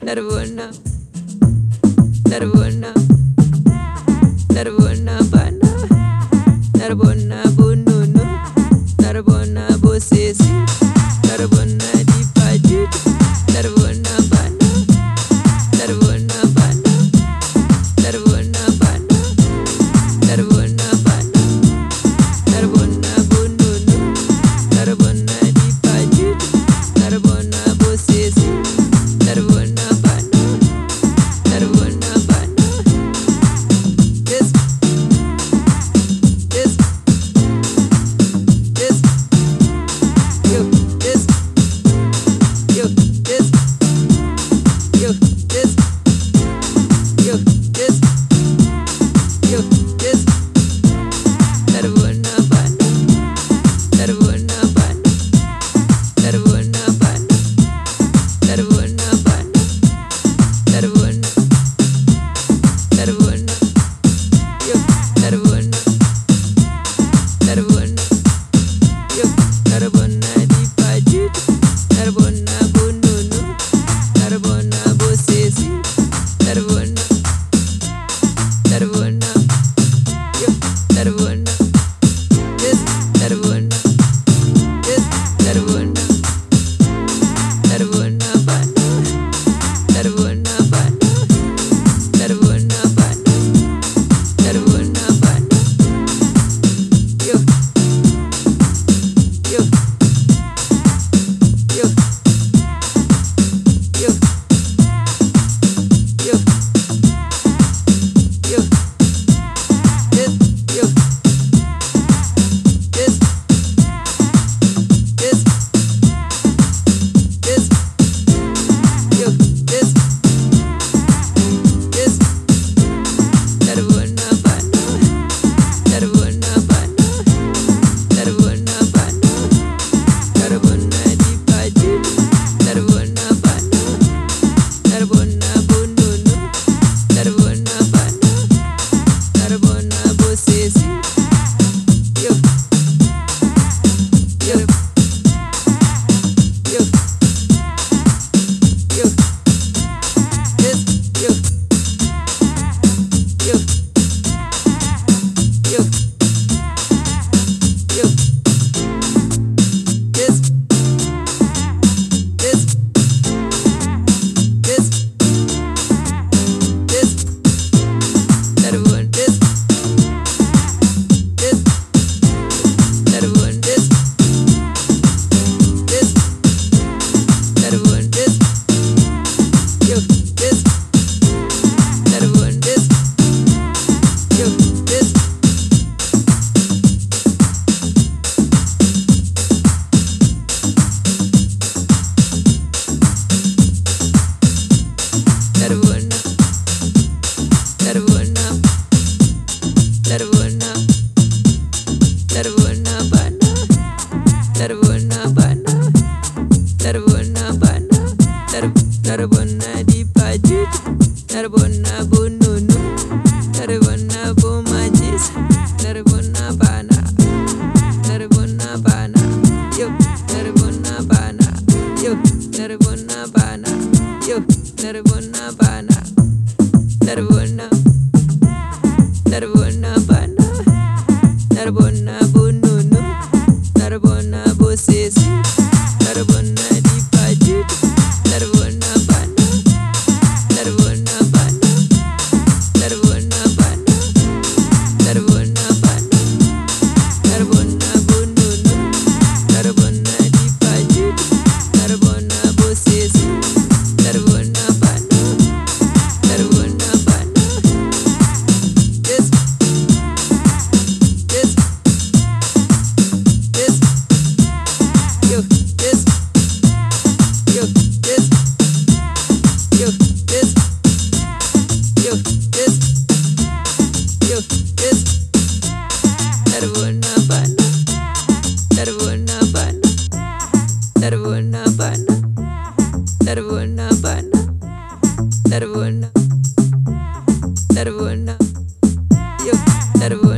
Narbona, Narbona, Narbona bana, Narbona bununu, Narbona bosesi, Narbona dipajut, Narbona bana, Narbona bana, Narbona bana, Narbona bana, Narbona bununu, Narbona dipajut, Narbona bosesi, Narbona bana, Narbona bana. This, this, this, yo, this, yo, this, yo, this, yo, this, yo, this. Narbona bana, Narbona bana, Narbona bana, Narbona bana, Narbona, Narbona, yo, Narbona, Narbona, yo, Narbona dipajut, Narbona bununu, Narbona bosesi, Narbona, Narbona, yo, Narbona, this, Narbona, this, Narbona, Narbona bana, Narbona bana, Narbona bana, Narbona bana, yo, yo, yo, yo, yo, yo, this, yo, this, this, this, yo, this, this, Narbona bana, Narbona bana, Narbona bana, Narbona dipajut, Narbona bana, Narbona bununu, Narbona bana, Narbona bosesi, yo, yo, yo, yo, this, yo, yo, yo, yo, this, this, this, this, Narbona, this, this, Narbona, this, this, Narbona, this, yo, this, Narbona, this, yo, this. Narbona, Narbona, Narbona, Narbona bana, Narbona bana, Narbona bana, Narbona dipajut, Narbona bununu, Narbona bomajis, Narbona bana, Narbona bana, yo, Narbona bana, yo, Narbona bana, yo, Narbona bana, Narbona, Narbona bana, Narbona bununu, Narbona bosesi, Narbona dipajut, Narbona bana, Narbona bana, Narbona bana, Narbona bana, Narbona bununu, Narbona dipajut, Narbona bosesi, Narbona bana, Narbona bana, this, this, this, yo, this, yo, this, yo, this, yo, this, yo, this, Narbona bana, Narbona bana, Narbona bana, Narbona bana, Narbona, Narbona, yo, Narbona.